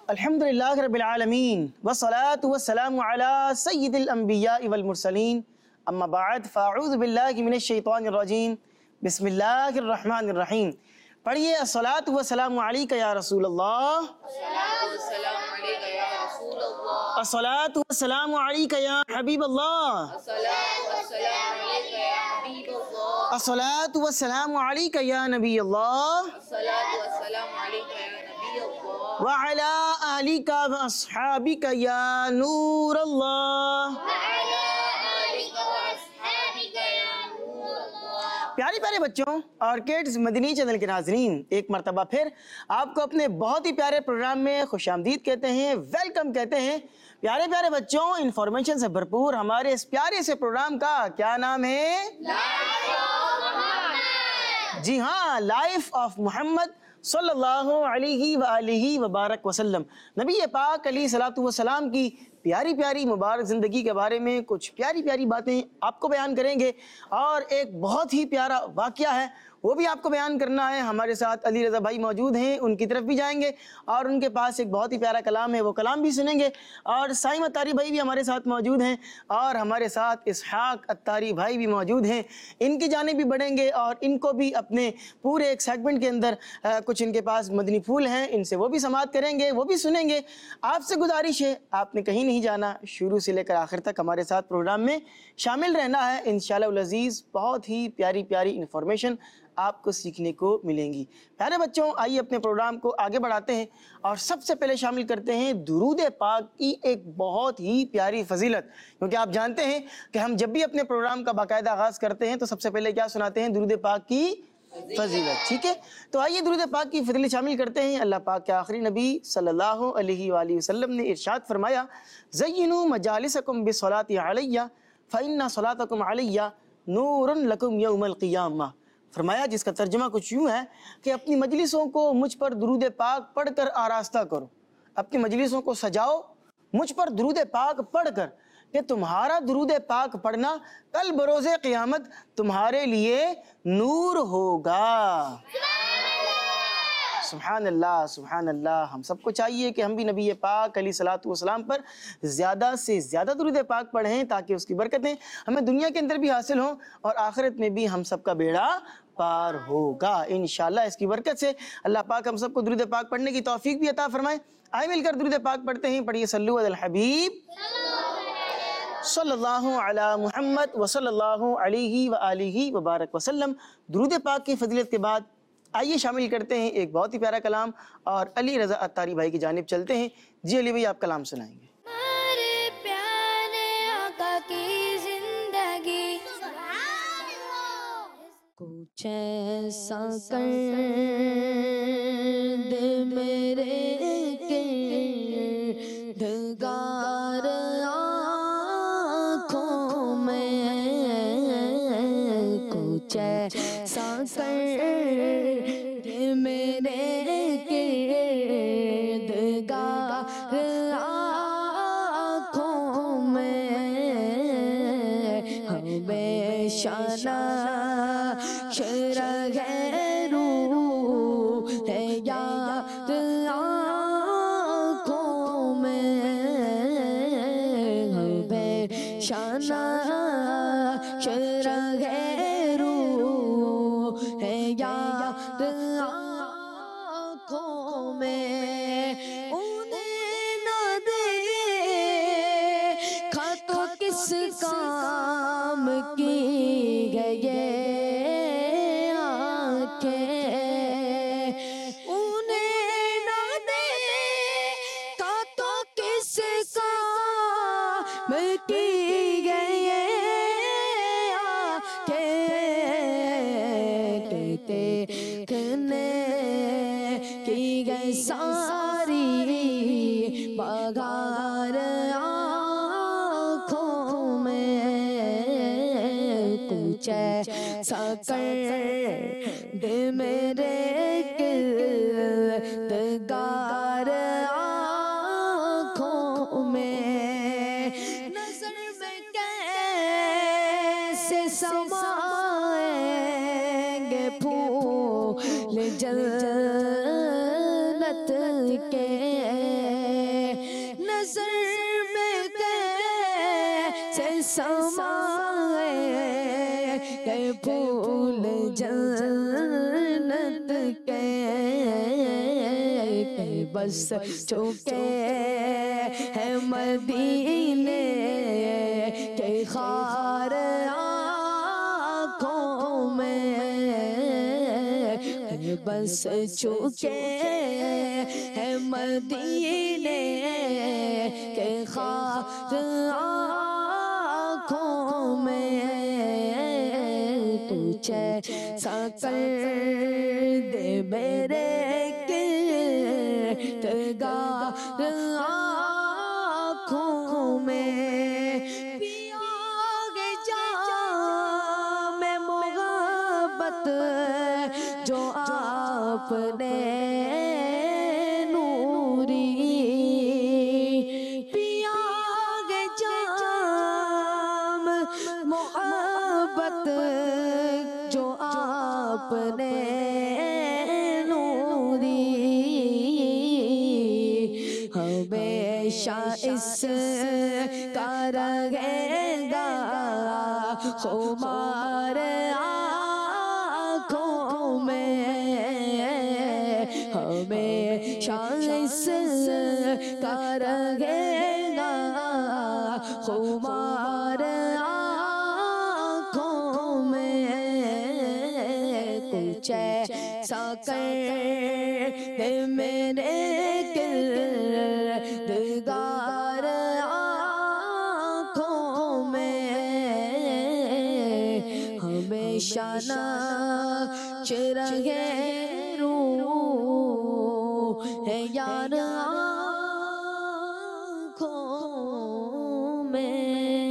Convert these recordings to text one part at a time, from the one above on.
الحمدللہ رب العالمین والصلاة والسلام علی سید الانبیاء والمرسلین اما بعد فاعوذ باللہ من الشیطان الرجیم بسم اللہ الرحمن الرحیم. پڑھیے الصلاة والسلام علیک یا رسول اللہ، الصلاة والسلام علیک یا حبیب اللہ، الصلاة والسلام علیک یا نبی اللہ، وعلی آلک واصحابک یا نور اللہ. پیارے پیارے بچوں اور کڈز مدنی چینل کے ناظرین، ایک مرتبہ پھر آپ کو اپنے بہت ہی پیارے پروگرام میں خوش آمدید کہتے ہیں، ویلکم کہتے ہیں. پیارے پیارے بچوں، انفارمیشن سے بھرپور ہمارے اس پیارے سے پروگرام کا کیا نام ہے؟ جی ہاں، لائف آف محمد صلی اللہ علیہ وآلہ وبارک وسلم. نبی پاک علیہ الصلوۃ والسلام کی پیاری پیاری مبارک زندگی کے بارے میں کچھ پیاری پیاری باتیں آپ کو بیان کریں گے، اور ایک بہت ہی پیارا واقعہ ہے وہ بھی آپ کو بیان کرنا ہے. ہمارے ساتھ علی رضا بھائی موجود ہیں، ان کی طرف بھی جائیں گے اور ان کے پاس ایک بہت ہی پیارا کلام ہے، وہ کلام بھی سنیں گے. اور سائم اتاری بھائی بھی ہمارے ساتھ موجود ہیں، اور ہمارے ساتھ اسحاق اتاری بھائی بھی موجود ہیں. ان کی جانب بھی بڑھیں گے اور ان کو بھی اپنے پورے ایک سیگمنٹ کے اندر کچھ ان کے پاس مدنی پھول ہیں، ان سے وہ بھی سماعت کریں گے، وہ بھی سنیں گے. آپ سے گزارش ہے، آپ نے کہیں نہیں جانا، شروع سے لے کر آخر تک ہمارے ساتھ پروگرام میں شامل رہنا ہے. انشاءاللہ العزیز بہت ہی پیاری پیاری انفارمیشن آپ کو سیکھنے کو ملیں گی. پیارے بچوں، آئیے اپنے پروگرام کو آگے بڑھاتے ہیں اور سب سے پہلے شامل کرتے ہیں درود پاک کی ایک بہت ہی پیاری فضیلت. کیونکہ آپ جانتے ہیں کہ ہم جب بھی اپنے پروگرام کا باقاعدہ آغاز کرتے ہیں تو سب سے پہلے کیا سناتے ہیں؟ درود پاک کی فضیلت. ٹھیک ہے، تو آئیے درود پاک کی فضیلت شامل کرتے ہیں. اللہ پاک کے آخری نبی صلی اللہ علیہ وآلہ وسلم نے ارشاد فرمایا، زینوا مجالسکم بالصلاۃ علی فإن صلاتکم علی نور لکم یوم القیامہ. فرمایا، جس کا ترجمہ کچھ یوں ہے کہ اپنی مجلسوں کو مجھ پر درود پاک پڑھ کر آراستہ کرو، اپنی مجلسوں کو سجاؤ مجھ پر درود پاک پڑھ کر، کہ تمہارا درود پاک پڑھنا کل بروز قیامت تمہارے لیے نور ہوگا. سبحان اللہ سبحان اللہ. ہم سب کو چاہیے کہ ہم بھی نبی پاک علیہ الصلوۃ والسلام پر زیادہ سے زیادہ درود پاک پڑھیں تاکہ اس کی برکتیں ہمیں دنیا کے اندر بھی حاصل ہوں اور آخرت میں بھی ہم سب کا بیڑا پار ہوگا انشاءاللہ. اس کی برکت سے اللہ پاک ہم سب کو درود پاک پڑھنے کی توفیق بھی عطا فرمائے. آئے مل کر درود پاک پڑھتے ہیں. پڑھیے صلو علی الحبیب صلی اللہ علی محمد وصلی اللہ علیہ وآلہ وبارک وسلم. درود پاک کی فضیلت کے بعد آئیے شامل کرتے ہیں ایک بہت ہی پیارا کلام، اور علی رضا اتاری بھائی کی جانب چلتے ہیں. جی علی بھائی، آپ کلام سنائیں گے. ہمارے پیارے آقا کی زندگی کچھ ایسا کر دے میرے کردگار آنکھوں میں، کچھ ایسا کر دے میرے کردگار آنکھوں میں، ہمیشہ شرح روح ہے یاد آنکھوں میں، ہمیشہ شرح روح ہے یاد آنکھوں میں. انہیں نہ دیکھا تو کس کام کی گئے آنکھیں، انہیں نہ دیکھا تو کس کام کی گئے آنکھیں، دیکھنے کی گئی ساری بغار آنکھوں میں، کچھ ایسا کر دے میرے کردگار آنکھوں میں. نظر میں کیسے سمائیں گے پھول جنت کے، जन्नत के बस चुके हैं मदीने के खार आँखों में बस चुके हैं मदीने के खार आँखों में कुछ ऐसा कर दे मेरे किरदार आँखों में पियोगे जाम मोहब्बत जो आपने नूरी पियोगे जाम मोहब्बत जो आपने नूरी हमेशा इस का रहेगा खुमार आँखों में हमेशा इस का रहेगा खुमार आँखों में कुछ ऐसा कर दे मेरे किरदार आँखों में हमेशा नाच रहे रूह है यार आँखों में।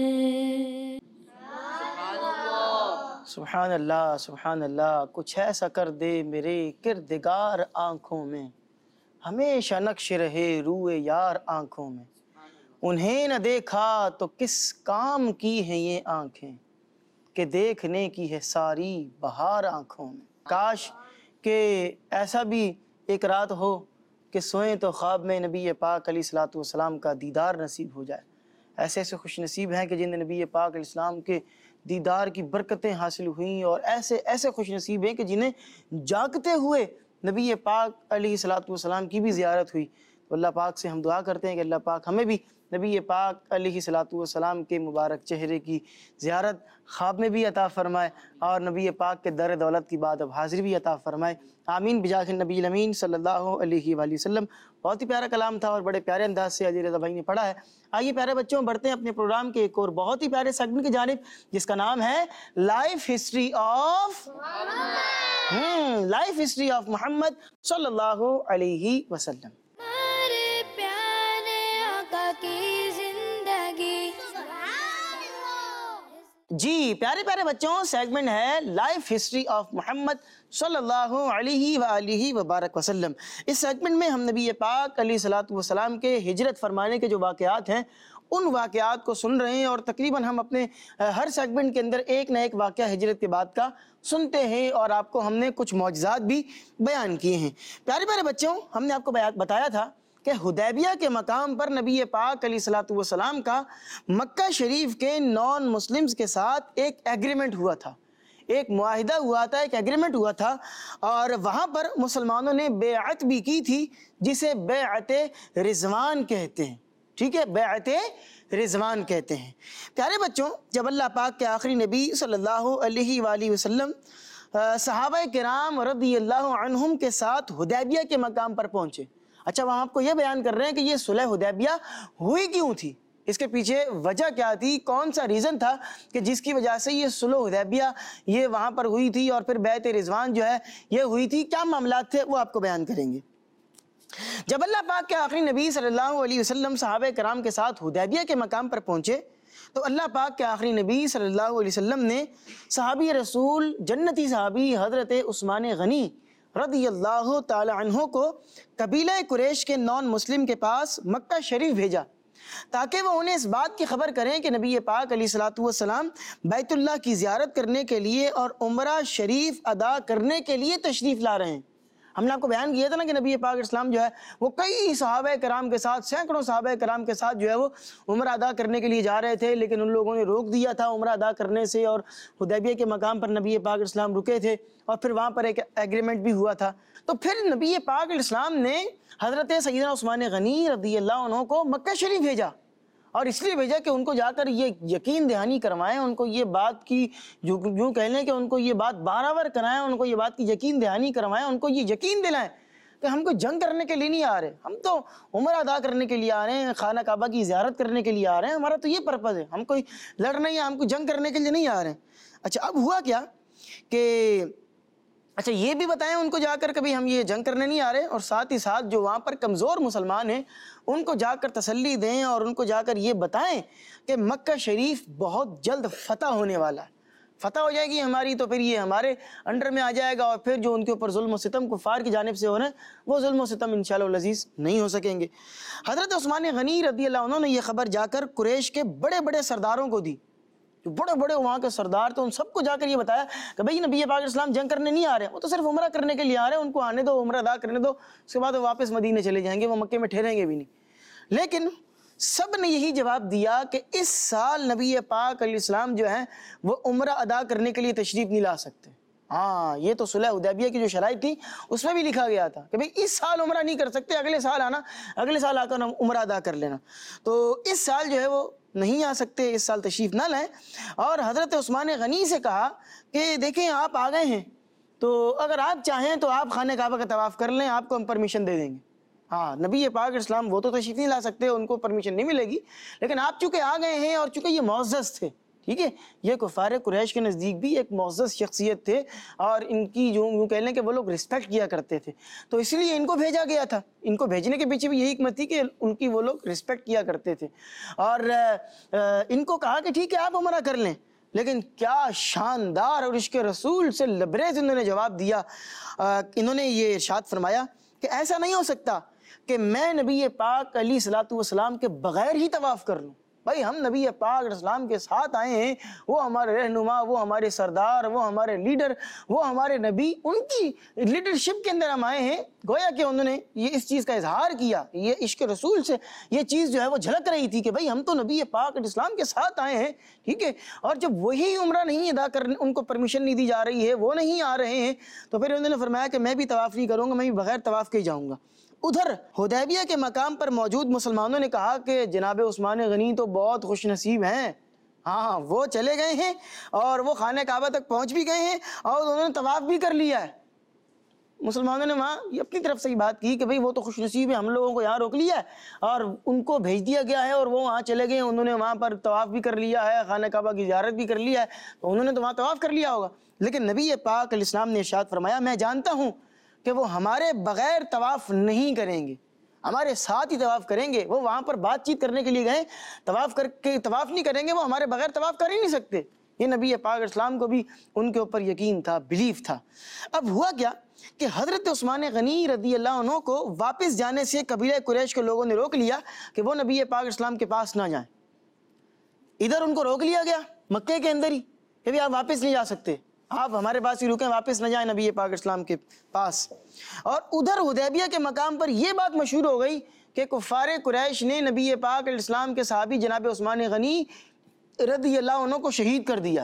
सुभान अल्लाह सुभान अल्लाह। कुछ ऐसा कर दे मेरे किरदगार आँखों में, हमेशा नक्श रहे रूए यार आँखों में। उन्हें न देखा तो किस काम की हैं ये आँखें, कि देखने की है सारी बहार आँखों में। काश कि ऐसा भी एक रात हो कि सोएं तो ख्वाब में नबी पाक अलैहिस्सलातु वस्सलाम का दीदार नसीब हो जाए। ऐसे ऐसे खुश नसीब हैं कि जिन्हें नबी पाक अलैहिस्सलाम के दीदार की बरकतें हासिल हुई, और ऐसे ऐसे खुश नसीब हैं कि जिन्हें जागते हुए नबी पाक अलैहिस्सलातु वस्सलाम की भी ज़ियारत हुई। तो अल्लाह पाक से हम दुआ करते हैं कि अल्लाह पाक हमें भी नबी पाक अलैहिस्सलातु वस्सलाम के मुबारक चेहरे की ज़ियारत ख्वाब में भी अता फ़रमाए, और नबी पाक के दर दौलत की बाद अब हाज़िर भी अता फ़रमाए। आमीन बिजाह नबी अमीन सल्लल्लाहु अलैहि वसल्लम। बहुत ही प्यारा कलाम था और बड़े प्यारे अंदाज से अली रज़ा भाई ने पढ़ा है। आइए प्यारे बच्चों, बढ़ते हैं अपने प्रोग्राम के एक और बहुत ही प्यारे सेगमेंट की जानिब, जिसका नाम है life history of life history of Muhammad सल्लल्लाहु अलैहि वसल्लम। हमारे प्यारे आका की जिंदगी। जी प्यारे प्यारे बच्चों, सेगमेंट है लाइफ हिस्ट्री ऑफ मोहम्मद सल्लल्लाहु अलैहि वबारक वसल्लम। इस सेगमेंट में हम नबी पाक अलैहिस्सलातु वस्सलाम के हिजरत फरमाने के जो वाक़यात हैं उन वाक़यात को सुन रहे हैं, और तकरीबन हम अपने हर सेगमेंट के अंदर एक ना एक वाक़या हिजरत के बाद का सुनते हैं, और आपको हमने कुछ मौजज़ात भी बयान किए हैं। प्यारे प्यारे बच्चों, हमने आपको बताया था कि हुदैबिया के मकाम पर नबी पाक अलैहिस्सलातु वस्सलाम का मक्का शरीफ के नॉन मुस्लिम्स के साथ एक एग्रीमेंट हुआ था, एक मुआहिदा हुआ था, एक एग्रीमेंट हुआ था, और वहाँ पर मुसलमानों ने बेअत भी की थी, जिसे बेअत रिज़वान कहते हैं। ठीक है, बेअत रिज़वान कहते हैं। प्यारे बच्चों, जब अल्लाह पाक के आखिरी नबी सल्लल्लाहु अलैहि वसल्लम सहाबा किराम रज़ियल्लाहु अन्हुम के साथ हुदैबिया के मकाम पर पहुँचे। अच्छा, वहाँ आपको ये बयान कर रहे हैं कि ये सुलह हुदैबिया हुई क्यों थी, इसके पीछे वजह क्या थी, कौन सा रीज़न था कि जिसकी वजह से ये सुलह हुदैबिया ये वहाँ पर हुई थी, और फिर बैत रिज़वान जो है ये हुई थी। क्या मामलात थे वो आपको बयान करेंगे। जब अल्लाह पाक के आखिरी नबी सल्लल्लाहु अलैहि वसल्लम सहाबा कराम के साथ हुदैबिया के मकाम पर पहुँचे, तो अल्लाह पाक के आखिरी नबी सल्लल्लाहु अलैहि वसल्लम ने सहाबी रसूल जन्नती सहाबी हज़रत उस्मान गनी रज़ियल्लाहु ताला अन्हु को कबीला कुरैश के नॉन मुस्लिम के पास मक्का शरीफ भेजा, ताकि वो उन्हें इस बात की खबर करें कि नबी पाक अलैहिस्सलातु वस्सलाम बैतुल्लाह की ज़ियारत करने के लिए और उम्रा शरीफ अदा करने के लिए तशरीफ़ ला रहे हैं। ہم نے آپ کو بیان کیا تھا نا کہ نبی پاک اسلام جو ہے وہ کئی صحابہ کرام کے ساتھ، سینکڑوں صحابہ کرام کے ساتھ جو ہے وہ عمرہ ادا کرنے کے لیے جا رہے تھے، لیکن ان لوگوں نے روک دیا تھا عمرہ ادا کرنے سے، اور حدیبیہ کے مقام پر نبی پاک اسلام رکے تھے اور پھر وہاں پر ایک ایگریمنٹ بھی ہوا تھا۔ تو پھر نبی پاک اسلام نے حضرت سیدنا عثمان غنی رضی اللہ عنہ کو مکہ شریف بھیجا، اور اس لیے بھیجا کہ ان کو جا کر یہ یقین دہانی کروائیں، ان کو یہ بات کی جو کہہ لیں کہ ان کو یہ بات بارآور کرائیں، ان کو یہ بات کی یقین دہانی کروائیں، ان کو یہ یقین دلائیں کہ ہم کو جنگ کرنے کے لیے نہیں آ رہے، ہم تو عمرہ ادا کرنے کے لیے آ رہے ہیں، خانہ کعبہ کی زیارت کرنے کے لیے آ رہے ہیں، ہمارا تو یہ پرپز ہے، ہم کوئی لڑنا یا ہم کو جنگ کرنے کے لیے نہیں آ رہے ہیں۔ اچھا اب ہوا کیا کہ اچھا یہ بھی بتائیں ان کو جا کر کبھی ہم یہ جنگ کرنے نہیں آ رہے، اور ساتھ ہی ساتھ جو وہاں پر کمزور مسلمان ہیں ان کو جا کر تسلی دیں اور ان کو جا کر یہ بتائیں کہ مکہ شریف بہت جلد فتح ہونے والا ہے، فتح ہو جائے گی ہماری تو پھر یہ ہمارے انڈر میں آ جائے گا، اور پھر جو ان کے اوپر ظلم و ستم کفار کی جانب سے ہو رہے ہیں وہ ظلم و ستم انشاءاللہ العزیز نہیں ہو سکیں گے۔ حضرت عثمان غنی رضی اللہ عنہ نے یہ خبر جا کر قریش کے بڑے بڑے سرداروں کو دی، جو بڑے بڑے وہاں کے سردار تھے، ان سب کو جا کر یہ بتایا کہ بھئی نبی پاک اسلام جنگ کرنے نہیں آ رہے، وہ تو صرف عمرہ کرنے کے لیے آ رہے ہیں، ان کو آنے دو، عمرہ ادا کرنے دو، اس کے بعد وہ واپس مدینے چلے جائیں گے، وہ مکے میں ٹھہریں گے بھی نہیں۔ لیکن سب نے یہی جواب دیا کہ اس سال نبی پاک علیہ السلام جو ہیں وہ عمرہ ادا کرنے کے لیے تشریف نہیں لا سکتے۔ ہاں یہ تو صلح حدیبیہ کی جو شرائط تھی اس میں بھی لکھا گیا تھا کہ بھئی اس سال عمرہ نہیں کر سکتے، اگلے سال آنا، اگلے سال آ کر عمرہ ادا کر لینا۔ تو اس سال جو ہے وہ نہیں آ سکتے، اس سال تشریف نہ لائیں، اور حضرت عثمان غنی سے کہا کہ دیکھیں آپ آ گئے ہیں تو اگر آپ چاہیں تو آپ خانہ کعبہ کا طواف کر لیں، آپ کو ہم پرمیشن دے دیں گے۔ ہاں نبی پاک اسلام وہ تو تشریف نہیں لا سکتے، ان کو پرمیشن نہیں ملے گی، لیکن آپ چونکہ آ گئے ہیں اور چونکہ یہ معزز تھے، ٹھیک ہے، یہ کفار قریش کے نزدیک بھی ایک معزز شخصیت تھے، اور ان کی جو یوں کہہ لیں کہ وہ لوگ رسپیکٹ کیا کرتے تھے، تو اس لیے ان کو بھیجا گیا تھا۔ ان کو بھیجنے کے پیچھے بھی یہی حکمت تھی کہ ان کی وہ لوگ رسپیکٹ کیا کرتے تھے، اور ان کو کہا کہ ٹھیک ہے آپ عمرہ کر لیں۔ لیکن کیا شاندار اور عشق رسول سے لبریز انہوں نے جواب دیا، انہوں نے یہ ارشاد فرمایا کہ ایسا نہیں ہو سکتا کہ میں نبی پاک علیہ الصلوۃ والسلام کے بغیر ہی طواف کر لوں۔ بھائی ہم نبی پاک علیہ السلام کے ساتھ آئے ہیں، وہ ہمارے رہنما، وہ ہمارے سردار، وہ ہمارے لیڈر، وہ ہمارے نبی، ان کی لیڈرشپ کے اندر ہم آئے ہیں۔ گویا کہ انہوں نے یہ اس چیز کا اظہار کیا، یہ عشق رسول سے یہ چیز جو ہے وہ جھلک رہی تھی کہ بھائی ہم تو نبی پاک علیہ السلام کے ساتھ آئے ہیں، ٹھیک ہے، اور جب وہی عمرہ نہیں ادا کرنے، ان کو پرمیشن نہیں دی جا رہی ہے، وہ نہیں آ رہے ہیں، تو پھر انہوں نے فرمایا کہ میں بھی طواف نہیں کروں گا، میں بھی بغیر طواف کے ہی جاؤں گا۔ ادھر حدیبیہ کے مقام پر موجود مسلمانوں نے کہا کہ جناب عثمان غنی تو بہت خوش نصیب ہیں، ہاں وہ چلے گئے ہیں اور وہ خانہ کعبہ تک پہنچ بھی گئے ہیں اور انہوں نے طواف بھی کر لیا ہے۔ مسلمانوں نے وہاں یہ اپنی طرف سے ہی بات کی کہ بھئی وہ تو خوش نصیب ہے، ہم لوگوں کو یہاں روک لیا ہے اور ان کو بھیج دیا گیا ہے اور وہ وہاں چلے گئے، انہوں نے وہاں پر طواف بھی کر لیا ہے، خانہ کعبہ کی زیارت بھی کر لیا ہے، تو انہوں نے تو وہاں طواف کر لیا ہوگا۔ لیکن نبی پاک علیہ السلام نے ارشاد فرمایا میں جانتا ہوں کہ وہ ہمارے بغیر طواف نہیں کریں گے، ہمارے ساتھ ہی طواف کریں گے۔ وہ وہاں پر بات چیت کرنے کے لیے گئے، طواف کر کے طواف نہیں کریں گے، وہ ہمارے بغیر طواف کر ہی نہیں سکتے۔ یہ نبی پاک اسلام کو بھی ان کے اوپر یقین تھا، بلیف تھا۔ اب ہوا کیا کہ حضرت عثمان غنی رضی اللہ عنہ کو واپس جانے سے قبیلہ قریش کے لوگوں نے روک لیا کہ وہ نبی پاک اسلام کے پاس نہ جائیں۔ ادھر ان کو روک لیا گیا مکے کے اندر ہی کہ بھی آپ واپس نہیں جا سکتے، آپ ہمارے پاس ہی رکیں، واپس نہ جائیں نبی پاک اسلام کے پاس۔ اور ادھر حدیبیہ کے مقام پر یہ بات مشہور ہو گئی کہ کفار قریش نے نبی پاک علیہ السلام کے صحابی جناب عثمان غنی رضی اللہ عنہ کو شہید کر دیا،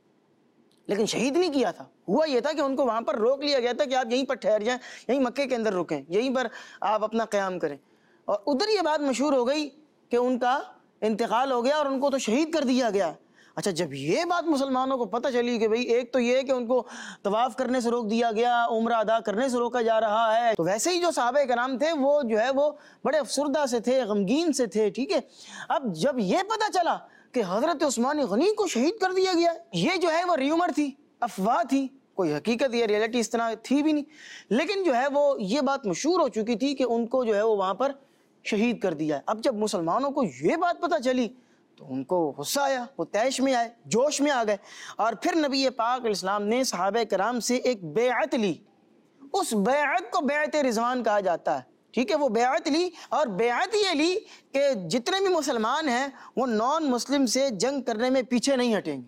لیکن شہید نہیں کیا تھا۔ ہوا یہ تھا کہ ان کو وہاں پر روک لیا گیا تھا کہ آپ یہیں پر ٹھہر جائیں، یہیں مکے کے اندر رکیں، یہیں پر آپ اپنا قیام کریں۔ اور ادھر یہ بات مشہور ہو گئی کہ ان کا انتقال ہو گیا اور ان کو تو شہید کر دیا گیا۔ اچھا جب یہ بات مسلمانوں کو پتہ چلی کہ بھئی ایک تو یہ کہ ان کو طواف کرنے سے روک دیا گیا، عمرہ ادا کرنے سے روکا جا رہا ہے، تو ویسے ہی جو صحابہ کرام تھے وہ جو ہے وہ بڑے افسردہ سے تھے، غمگین سے تھے، ٹھیک ہے۔ اب جب یہ پتہ چلا کہ حضرت عثمان غنی کو شہید کر دیا گیا، یہ جو ہے وہ ریومر تھی، افواہ تھی، کوئی حقیقت یا ریئلٹی اس طرح تھی بھی نہیں، لیکن جو ہے وہ یہ بات مشہور ہو چکی تھی کہ ان کو جو ہے وہ وہاں پر شہید کر دیا ہے۔ اب جب مسلمانوں کو یہ بات پتہ چلی تو ان کو غصہ آیا، وہ طیش میں آئے، جوش میں آ گئے، اور پھر نبی پاک علیہ السلام نے صحابہ کرام سے ایک بیعت لی۔ اس بیعت کو بیعت رضوان کہا جاتا ہے، ٹھیک ہے۔ وہ بیعت لی اور بیعت یہ لی کہ جتنے بھی مسلمان ہیں وہ نان مسلم سے جنگ کرنے میں پیچھے نہیں ہٹیں گے۔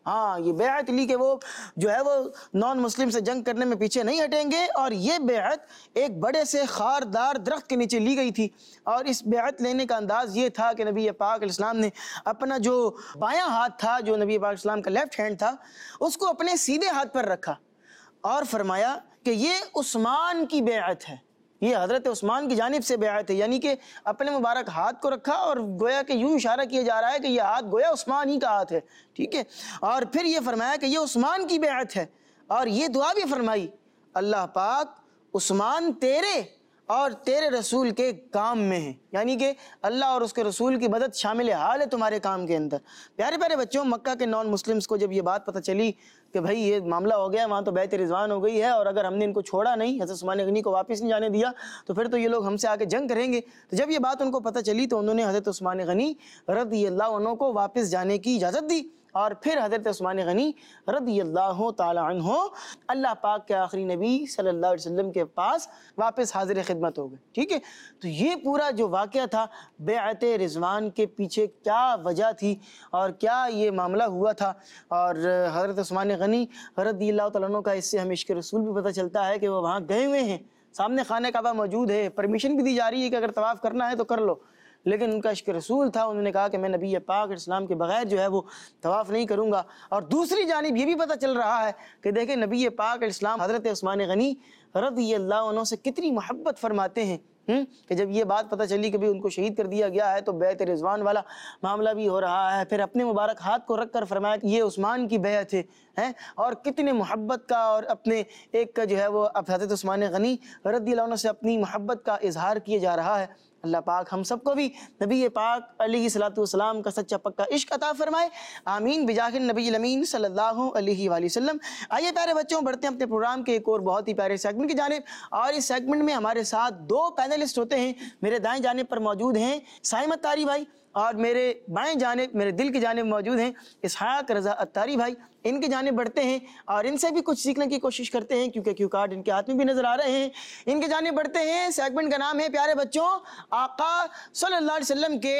ہاں یہ بیعت لی کہ وہ جو ہے وہ نان مسلم سے جنگ کرنے میں پیچھے نہیں ہٹیں گے، اور یہ بیعت ایک بڑے سے خاردار درخت کے نیچے لی گئی تھی، اور اس بیعت لینے کا انداز یہ تھا کہ نبی پاک علیہ السلام نے اپنا جو بایاں ہاتھ تھا، جو نبی پاک علیہ السلام کا لیفٹ ہینڈ تھا، اس کو اپنے سیدھے ہاتھ پر رکھا اور فرمایا کہ یہ عثمان کی بیعت ہے، یہ حضرت عثمان کی جانب سے بیعت ہے، یعنی کہ اپنے مبارک ہاتھ کو رکھا اور گویا کہ یوں اشارہ کیا جا رہا ہے کہ یہ ہاتھ گویا عثمان ہی کا ہاتھ ہے، ٹھیک ہے، اور پھر یہ فرمایا کہ یہ عثمان کی بیعت ہے، اور یہ دعا بھی فرمائی اللہ پاک عثمان تیرے اور تیرے رسول کے کام میں ہیں، یعنی کہ اللہ اور اس کے رسول کی مدد شامل حال ہے تمہارے کام کے اندر۔ پیارے پیارے بچوں، مکہ کے نان مسلمز کو جب یہ بات پتہ چلی کہ بھائی یہ معاملہ ہو گیا، وہاں تو بیعت رضوان ہو گئی ہے، اور اگر ہم نے ان کو چھوڑا نہیں، حضرت عثمان غنی کو واپس نہیں جانے دیا، تو پھر تو یہ لوگ ہم سے آگے جنگ کریں گے۔ تو جب یہ بات ان کو پتہ چلی تو انہوں نے حضرت عثمان غنی رضی اللہ عنہ کو واپس جانے کی اجازت دی، اور پھر حضرت عثمان غنی رضی اللہ تعالی عنہ اللہ پاک کے آخری نبی صلی اللہ علیہ وسلم کے پاس واپس حاضر خدمت ہو گئے، ٹھیک ہے۔ تو یہ پورا جو واقعہ تھا بیعت رضوان کے پیچھے کیا وجہ تھی اور کیا یہ معاملہ ہوا تھا، اور حضرت عثمان غنی رضی اللہ تعالیٰ عنہ کا اس سے ہمیں عشق رسول بھی پتہ چلتا ہے کہ وہ وہاں گئے ہوئے ہیں، سامنے خانہ کعبہ موجود ہے، پرمیشن بھی دی جا رہی ہے کہ اگر طواف کرنا ہے تو کر لو، لیکن ان کا عشق رسول تھا، انہوں نے کہا کہ میں نبی پاک علیہ السلام کے بغیر جو ہے وہ طواف نہیں کروں گا۔ اور دوسری جانب یہ بھی پتہ چل رہا ہے کہ دیکھیں نبی پاک علیہ السلام حضرت عثمان غنی رضی اللہ عنہ سے کتنی محبت فرماتے ہیں، کہ جب یہ بات پتہ چلی کہ بھی ان کو شہید کر دیا گیا ہے تو بیعت رضوان والا معاملہ بھی ہو رہا ہے، پھر اپنے مبارک ہاتھ کو رکھ کر فرمایا کہ یہ عثمان کی بیعت ہے، اور کتنے محبت کا اور اپنے ایک کا جو ہے وہ اب حضرت عثمان غنی رضی اللہ عنہ سے اپنی محبت کا اظہار کیا جا رہا ہے۔ اللہ پاک ہم سب کو بھی نبی پاک علیہ الصلوۃ والسلام کا سچا پکا عشق عطا فرمائے، آمین بجاہ النبی الامین صلی اللہ علیہ وآلہ وسلم۔ آئیے پیارے بچوں، بڑھتے ہیں اپنے پروگرام کے ایک اور بہت ہی پیارے سیگمنٹ کی جانب، اور اس سیگمنٹ میں ہمارے ساتھ دو پینلسٹ ہوتے ہیں۔ میرے دائیں جانب پر موجود ہیں سائم اتاری بھائی، اور میرے بائیں جانب میرے دل کی جانب موجود ہیں اسحاق رضا اتاری بھائی۔ ان کی جانب بڑھتے ہیں اور ان سے بھی کچھ سیکھنے کی کوشش کرتے ہیں، کیونکہ کیو کارڈ ان کے ہاتھ میں بھی نظر آ رہے ہیں۔ ان کی جانب بڑھتے ہیں، سیگمنٹ کا نام ہے پیارے بچوں آقا صلی اللہ علیہ وسلم کے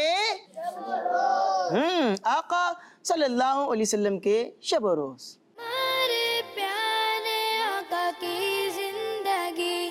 آقا صلی اللہ علیہ وسلم کے شب و روز۔ ہمارے پیارے آقا کی زندگی۔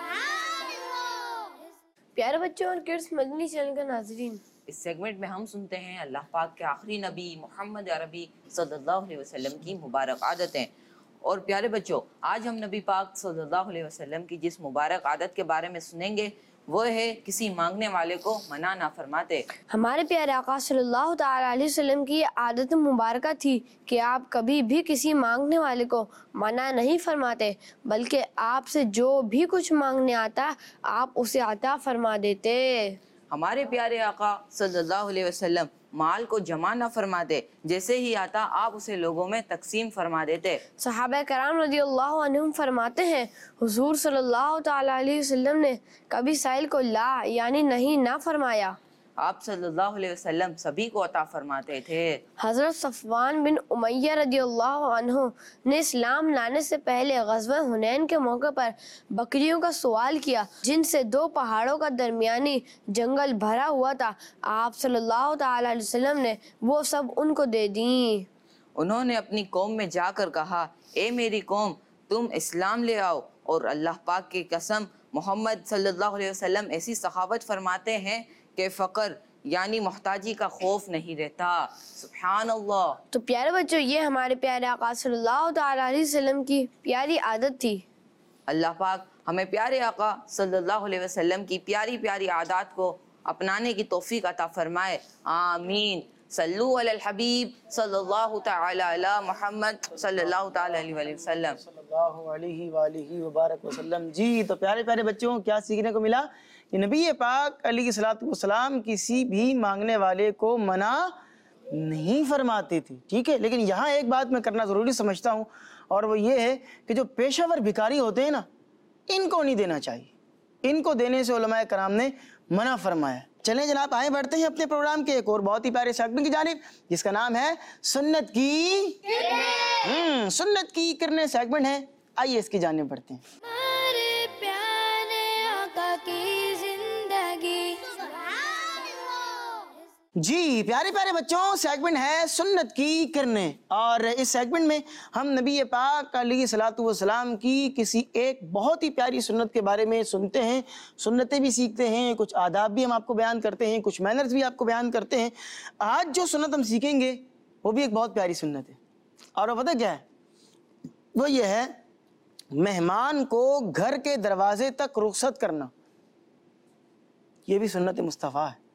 پیارے بچوں اور کڈس مدنی چینل کا ناظرین، اس سیگمنٹ میں ہم سنتے ہیں اللہ پاک کے آخری نبی محمد عربی صلی اللہ علیہ وسلم کی مبارک عادتیں۔ اور پیارے بچوں، آج ہم نبی پاک صلی اللہ علیہ وسلم کی جس مبارک عادت کے بارے میں سنیں گے وہ ہے کسی مانگنے والے کو منع نہ فرماتے۔ ہمارے پیارے آقا صلی اللہ تعالیٰ علیہ وسلم کی عادت مبارکہ تھی کہ آپ کبھی بھی کسی مانگنے والے کو منع نہیں فرماتے، بلکہ آپ سے جو بھی کچھ مانگنے آتا آپ اسے عطا فرما دیتے۔ ہمارے پیارے آقا صلی اللہ علیہ وسلم مال کو جمع نہ فرماتے، جیسے ہی آتا آپ اسے لوگوں میں تقسیم فرما دیتے۔ صحابہ کرام رضی اللہ عنہم فرماتے ہیں حضور صلی اللہ تعالیٰ علیہ وسلم نے کبھی سائل کو لا یعنی نہیں نہ فرمایا۔ آپ صلی اللہ علیہ وسلم سبھی کو عطا فرماتے تھے۔ حضرت صفوان بن امیہ رضی اللہ عنہ نے اسلام لانے سے پہلے غزوہ حنین کے موقع پر بکریوں کا سوال کیا جن سے دو پہاڑوں کا درمیانی جنگل بھرا ہوا تھا۔ آپ صلی اللہ تعالیٰ علیہ وسلم نے وہ سب ان کو دے دیں۔ انہوں نے اپنی قوم میں جا کر کہا، اے میری قوم، تم اسلام لے آؤ، اور اللہ پاک کی قسم محمد صلی اللہ علیہ وسلم ایسی سخاوت فرماتے ہیں کہ فقر یعنی محتاجی کا خوف نہیں رہتا۔ سبحان اللہ۔ تو پیارے بچوں، یہ ہمارے پیارے آقا صلی اللہ تعالیٰ علیہ وسلم کی پیاری عادت تھی۔ اللہ پاک ہمیں پیارے آقا صلی اللہ علیہ وسلم کی پیاری پیاری عادات کو اپنانے کی توفیق عطا فرمائے، آمین۔ صلو علی الحبیب صلی اللہ تعالی علی محمد صلی اللہ تعالی علیہ وسلم۔ صلی اللہ علیہ وآلہ وبارک وسلم۔ جی تو پیارے پیارے بچوں، کیا سیکھنے کو ملا کہ نبی پاک علیہ الصلوۃ والسلام کسی بھی مانگنے والے کو منع نہیں فرماتے تھے، ٹھیک ہے۔ لیکن یہاں ایک بات میں کرنا ضروری سمجھتا ہوں، اور وہ یہ ہے کہ جو پیشہ ور بھکاری ہوتے ہیں نا، ان کو نہیں دینا چاہیے، ان کو دینے سے علماء کرام نے منع فرمایا۔ چلیں جناب، آئیں بڑھتے ہیں اپنے پروگرام کے ایک اور بہت ہی پیارے سیگمنٹ کی جانب، جس کا نام ہے سنت کی سنت کی کرنے سیگمنٹ ہے۔ آئیے اس کی جانب بڑھتے ہیں۔ ہمارے پیارے آقا کی زندگی۔ جی پیارے پیارے بچوں، سیگمنٹ ہے سنت کی کرنیں، اور اس سیگمنٹ میں ہم نبی پاک علیہ الصلوۃ والسلام کی کسی ایک بہت ہی پیاری سنت کے بارے میں سنتے ہیں، سنتیں بھی سیکھتے ہیں، کچھ آداب بھی ہم آپ کو بیان کرتے ہیں، کچھ مینرز بھی آپ کو بیان کرتے ہیں۔ آج جو سنت ہم سیکھیں گے وہ بھی ایک بہت پیاری سنت ہے، اور وہ پتہ کیا ہے؟ وہ یہ ہے مہمان کو گھر کے دروازے تک رخصت کرنا۔ یہ بھی سنت مصطفیٰ ہے۔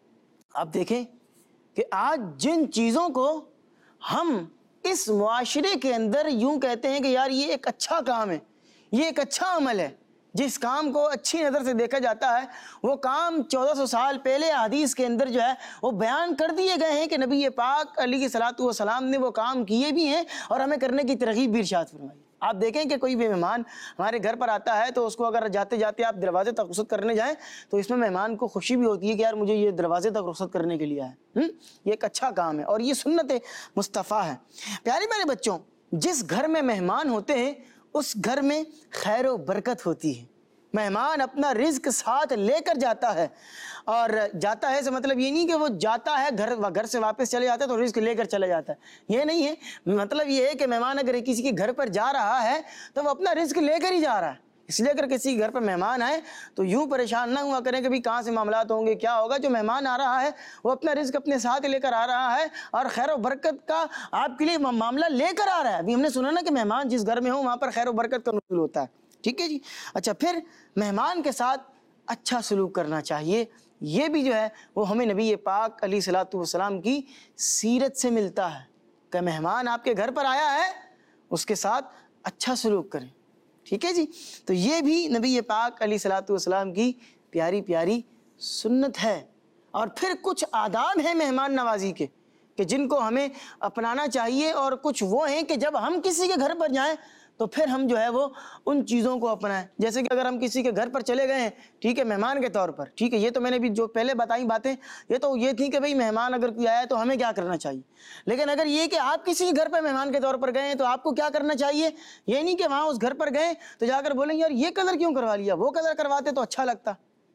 آپ دیکھیں کہ آج جن چیزوں کو ہم اس معاشرے کے اندر یوں کہتے ہیں کہ یار یہ ایک اچھا کام ہے، یہ ایک اچھا عمل ہے، جس کام کو اچھی نظر سے دیکھا جاتا ہے، وہ کام 1400 سال پہلے حدیث کے اندر جو ہے وہ بیان کر دیے گئے ہیں کہ نبی پاک علیہ الصلوۃ والسلام نے وہ کام کیے بھی ہیں اور ہمیں کرنے کی ترغیب بھی ارشاد فرمائی۔ آپ دیکھیں کہ کوئی بھی مہمان ہمارے گھر پر آتا ہے تو اس کو اگر جاتے جاتے آپ دروازے تک رخصت کرنے جائیں تو اس میں مہمان کو خوشی بھی ہوتی ہے کہ یار مجھے یہ دروازے تک رخصت کرنے کے لیے ہے، یہ ایک اچھا کام ہے اور یہ سنت مصطفیٰ ہے۔ پیارے پیارے بچوں، جس گھر میں مہمان ہوتے ہیں اس گھر میں خیر و برکت ہوتی ہے۔ مہمان اپنا رزق ساتھ لے کر جاتا ہے، اور جاتا ہے سے مطلب یہ نہیں کہ وہ جاتا ہے گھر سے واپس چلے جاتا ہے تو رزق لے کر چلا جاتا ہے، یہ نہیں ہے۔ مطلب یہ ہے کہ مہمان اگر کسی کے گھر پر جا رہا ہے تو وہ اپنا رزق لے کر ہی جا رہا ہے۔ اس لیے اگر کسی کے گھر پر مہمان آئے تو یوں پریشان نہ ہوا کریں کہ بھی کہاں سے معاملات ہوں گے، کیا ہوگا۔ جو مہمان آ رہا ہے وہ اپنا رزق اپنے ساتھ لے کر آ رہا ہے اور خیر و برکت کا آپ کے لیے معاملہ لے کر آ رہا ہے۔ ابھی ہم نے سنا نا کہ مہمان جس گھر میں ہو وہاں پر خیر و برکت کا نزول ہوتا ہے، ٹھیک ہے جی۔ اچھا، پھر مہمان کے ساتھ اچھا سلوک کرنا چاہیے، یہ بھی جو ہے وہ ہمیں نبی پاک علیہ الصلوۃ والسلام کی سیرت سے ملتا ہے کہ مہمان آپ کے گھر پر آیا ہے اس کے ساتھ اچھا سلوک کریں، ٹھیک ہے جی۔ تو یہ بھی نبی پاک علیہ الصلوۃ والسلام کی پیاری پیاری سنت ہے۔ اور پھر کچھ آداب ہیں مہمان نوازی کے کہ جن کو ہمیں اپنانا چاہیے، اور کچھ وہ ہیں کہ جب ہم کسی کے گھر پر جائیں تو پھر ہم جو ہے وہ ان چیزوں کو اپنائیں۔ جیسے کہ اگر ہم کسی کے گھر پر چلے گئے ہیں، ٹھیک ہے، مہمان کے طور پر، ٹھیک ہے، یہ تو میں نے بھی جو پہلے بتائی باتیں یہ تو یہ تھی کہ بھئی مہمان اگر کوئی آیا ہے تو ہمیں کیا کرنا چاہیے۔ لیکن اگر یہ کہ آپ کسی گھر پہ مہمان کے طور پر گئے ہیں تو آپ کو کیا کرنا چاہیے، یہ نہیں کہ وہاں اس گھر پر گئے تو جا کر بولیں یار یہ کلر کیوں کروا لیا، وہ کلر کرواتے تو اچھا لگتا،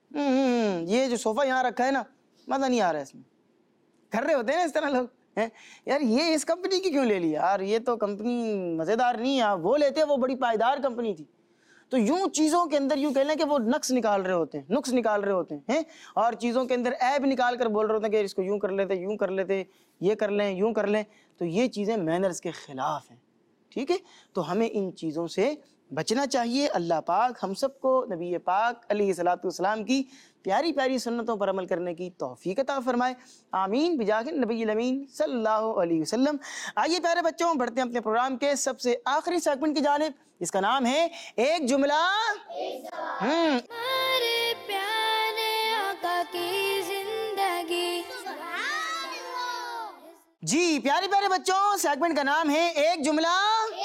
یہ جو صوفہ یہاں رکھا ہے نا مزہ نہیں آ رہا ہے اس میں، کر رہے ہوتے ہیں نا اس طرح لوگ، یار یہ اس کمپنی کی کیوں لے لیا یار، یہ تو کمپنی مزیدار نہیں ہے، وہ لیتے وہ بڑی پائیدار کمپنی تھی۔ تو یوں چیزوں کے اندر یوں کہہ لیں کہ وہ نقص نکال رہے ہوتے ہیں، نقص نکال رہے ہوتے ہیں، اور چیزوں کے اندر عیب نکال کر بول رہے ہوتے ہیں کہ اس کو یوں کر لیتے، یوں کر لیتے، یہ کر لیں، یوں کر لیں۔ تو یہ چیزیں مینرز کے خلاف ہیں، ٹھیک ہے۔ تو ہمیں ان چیزوں سے بچنا چاہیے۔ اللہ پاک ہم سب کو نبی پاک علیہ الصلوۃ والسلام کی پیاری پیاری سنتوں پر عمل کرنے کی توفیق عطا فرمائے، آمین بجاہ نبی الامین صلی اللہ علیہ وسلم۔ آئیے پیارے بچوں بڑھتے ہیں اپنے پروگرام کے سب سے آخری سیگمنٹ کی جانب، جس کا نام ہے ایک جملہ ہمارے پیارے آقا کی زندگی۔ جی پیارے پیارے بچوں، سیگمنٹ کا نام ہے ایک جملہ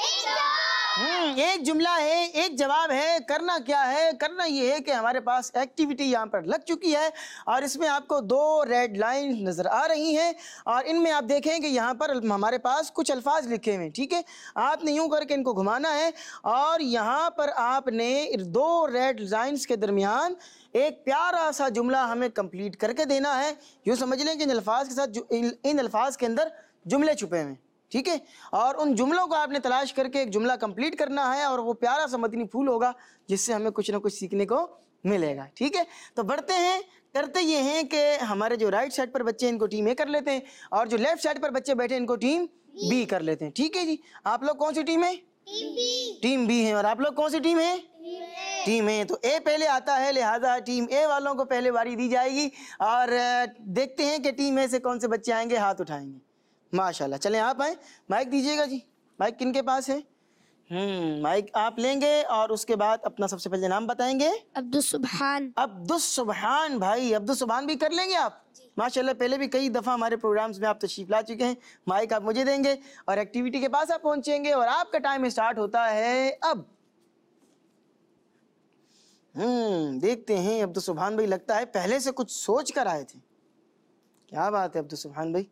ایک جملہ ہے، ایک جواب ہے۔ کرنا کیا ہے؟ کرنا یہ ہے کہ ہمارے پاس ایکٹیویٹی یہاں پر لگ چکی ہے، اور اس میں آپ کو 2 ریڈ لائن نظر آ رہی ہیں، اور ان میں آپ دیکھیں کہ یہاں پر ہمارے پاس کچھ الفاظ لکھے ہوئے ہیں، ٹھیک ہے۔ آپ نے یوں کر کے ان کو گھمانا ہے، اور یہاں پر آپ نے 2 ریڈ لائنز کے درمیان ایک پیارا سا جملہ ہمیں کمپلیٹ کر کے دینا ہے۔ یوں سمجھ لیں کہ ان الفاظ کے ساتھ ان الفاظ کے اندر جملے چھپے ہوئے ہیں، ٹھیک ہے، اور ان جملوں کو آپ نے تلاش کر کے ایک جملہ کمپلیٹ کرنا ہے، اور وہ پیارا سا مدنی پھول ہوگا جس سے ہمیں کچھ نہ کچھ سیکھنے کو ملے گا، ٹھیک ہے۔ تو بڑھتے ہیں، کرتے یہ ہیں کہ ہمارے جو رائٹ سائڈ پر بچے ہیں ان کو ٹیم اے کر لیتے ہیں، اور جو لیفٹ سائڈ پر بچے بیٹھے ہیں ان کو ٹیم بی کر لیتے ہیں، ٹھیک ہے جی۔ آپ لوگ کون سی ٹیم ہے؟ ٹیم بی ہے، اور آپ لوگ کون سی ٹیم ہے؟ ٹیم اے۔ تو اے پہلے آتا ہے، لہٰذا ٹیم اے والوں کو پہلے باری دی جائے گی، اور دیکھتے ہیں کہ ٹیم اے سے کون سے بچے آئیں گے، ہاتھ اٹھائیں گے۔ ماشاءاللہ، چلیں آپ آئیں، مائک دیجیے گا جی۔ مائک کن کے پاس ہے؟ مائک آپ لیں گے، اور اس کے بعد اپنا سب سے پہلے نام بتائیں گے۔ عبدالسبحان۔ عبدالسبحان بھائی، عبدالسبحان بھی کر لیں گے آپ؟ ماشاءاللہ، پہلے بھی کئی دفعہ ہمارے پروگرامز میں آپ تشریف لا چکے ہیں۔ مائک آپ مجھے دیں گے، اور ایکٹیویٹی کے پاس آپ پہنچیں گے، اور آپ کا ٹائم اسٹارٹ ہوتا ہے اب۔ دیکھتے ہیں عبدالسبحان بھائی، لگتا ہے پہلے سے کچھ سوچ کر آئے تھے۔ کیا بات ہے عبدالسبحان بھائی،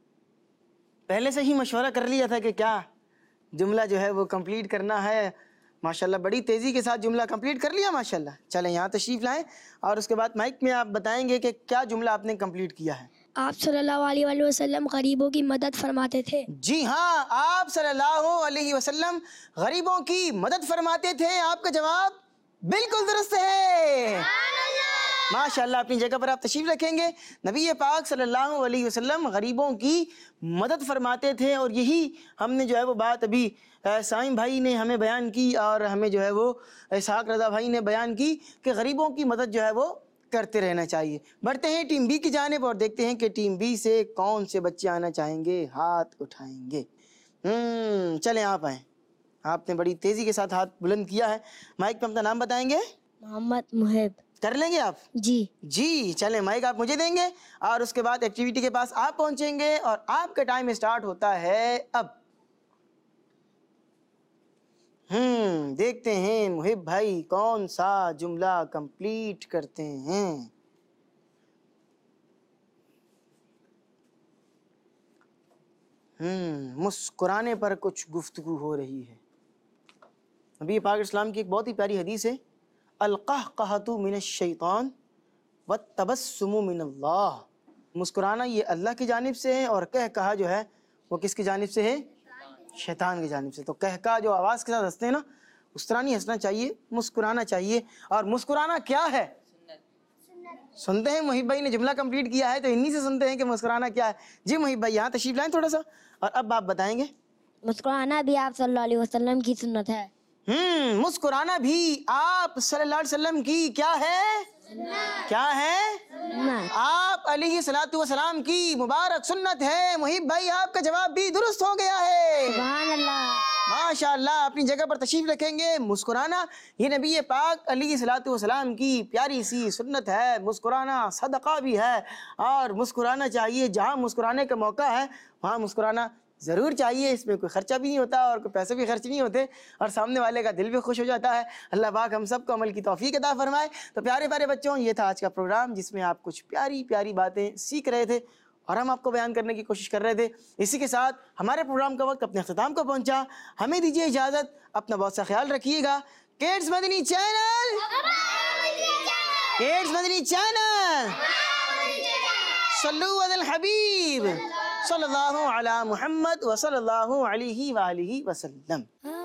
پہلے سے ہی مشورہ کر لیا تھا کہ کیا جملہ جو ہے وہ کمپلیٹ کرنا ہے، ماشاءاللہ بڑی تیزی کے ساتھ جملہ کمپلیٹ کر لیا ماشاءاللہ. چلیں یہاں تشریف لائیں اور اس کے بعد مائک میں آپ بتائیں گے کہ کیا جملہ آپ نے کمپلیٹ کیا ہے. آپ صلی اللہ علیہ وآلہ وسلم غریبوں کی مدد فرماتے تھے. جی ہاں، آپ صلی اللہ علیہ وسلم غریبوں کی مدد فرماتے تھے. آپ کا جواب بالکل درست ہے. ماشاءاللہ اپنی جگہ پر آپ تشریف رکھیں گے. نبی پاک صلی اللہ علیہ وسلم غریبوں کی مدد فرماتے تھے، اور یہی ہم نے جو ہے وہ بات ابھی سائم بھائی نے ہمیں بیان کی اور ہمیں جو ہے وہ اسحاق رضا بھائی نے بیان کی کہ غریبوں کی مدد جو ہے وہ کرتے رہنا چاہیے. بڑھتے ہیں ٹیم بی کی جانب اور دیکھتے ہیں کہ ٹیم بی سے کون سے بچے آنا چاہیں گے، ہاتھ اٹھائیں گے. چلیں آپ آئیں. آپ نے بڑی تیزی کے ساتھ ہاتھ بلند کیا ہے. مائک پہ اپنا نام بتائیں گے. محمد محب. کر لیں گے آپ؟ جی چلیں مائک آپ مجھے دیں گے اور اس کے بعد ایکٹیویٹی کے پاس آپ پہنچیں گے اور آپ کا ٹائم اسٹارٹ ہوتا ہے اب. دیکھتے ہیں محب بھائی کون سا جملہ کمپلیٹ کرتے ہیں. مسکرانے پر کچھ گفتگو ہو رہی ہے. نبی پاک اسلام کی ایک بہت ہی پیاری حدیث ہے، القہقہۃ من الشیطان والتبسم من اللہ. مسکرانا یہ اللہ کی جانب سے ہے اور کہا جو ہے وہ کس کی جانب سے ہے؟ شیطان کی جانب سے. تو کہا جو آواز کے ساتھ ہنستے ہیں نا، اس طرح نہیں ہنسنا چاہیے، مسکرانا چاہیے. اور مسکرانا کیا ہے سنتے ہیں. محب بھائی نے جملہ کمپلیٹ کیا ہے تو انہی سے سنتے ہیں کہ مسکرانا کیا ہے. جی محب بھائی یہاں تشریف لائیں تھوڑا سا اور اب آپ بتائیں گے. مسکرانا بھی آپ صلی اللہ علیہ وسلم کی سنت ہے. مسکرانا بھی آپ صلی اللہ علیہ وسلم کی کیا ہے؟ کیا ہے؟ آپ علیہ الصلوۃ والسلام کی مبارک سنت ہے. محب بھائی آپ کا جواب بھی درست ہو گیا ہے. سبحان اللہ. ماشاءاللہ اپنی جگہ پر تشریف رکھیں گے. مسکرانا یہ نبی پاک علیہ الصلوۃ والسلام کی پیاری سی سنت ہے. مسکرانا صدقہ بھی ہے اور مسکرانا چاہیے. جہاں مسکرانے کا موقع ہے وہاں مسکرانا ضرور چاہیے. اس میں کوئی خرچہ بھی نہیں ہوتا اور کوئی پیسے بھی خرچ نہیں ہوتے اور سامنے والے کا دل بھی خوش ہو جاتا ہے. اللہ پاک ہم سب کو عمل کی توفیق عطا فرمائے. تو پیارے پیارے بچوں، یہ تھا آج کا پروگرام جس میں آپ کچھ پیاری پیاری باتیں سیکھ رہے تھے اور ہم آپ کو بیان کرنے کی کوشش کر رہے تھے. اسی کے ساتھ ہمارے پروگرام کا وقت اپنے اختتام کو پہنچا. ہمیں دیجیے اجازت. اپنا بہت سا خیال رکھیے گا. Kids Madani channel, kids Madani channel, صلو علی الحبیب صلی اللہ علی محمد وصلی اللہ علیہ وآلہ وسلم.